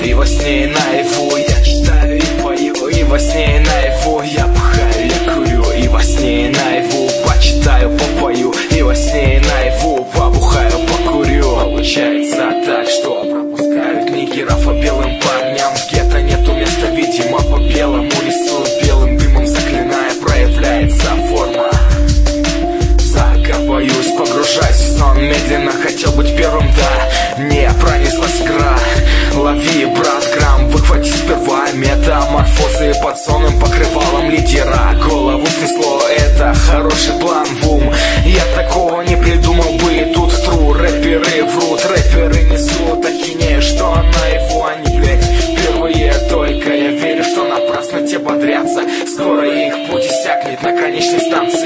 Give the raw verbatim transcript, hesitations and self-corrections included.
И во сне и наяву я читаю и пою. И во сне и наяву я пахаю, я курю. И во сне и наяву почитаю, попою. И во сне и наяву побухаю, покурю. Получается так, что пропускают книги Рафа белым парням. В гетто нету места, видимо, по белому листу. Белым дымом заклиная, проявляется форма. Боюсь, погружаюсь в сон медленно, хотел быть первым, да, не пронеслась игра. Лови, брат, грамм, выхвати сперва метаморфозы под сонным покрывалом лидера. Голову снесло, это хороший план в ум. Я такого не придумал бы, и тут тру. Рэперы врут, рэперы несут ахинею, что наяву они, блять, впервые. Только я верю, что напрасно те бодрятся. Скоро их путь иссякнет на конечной станции.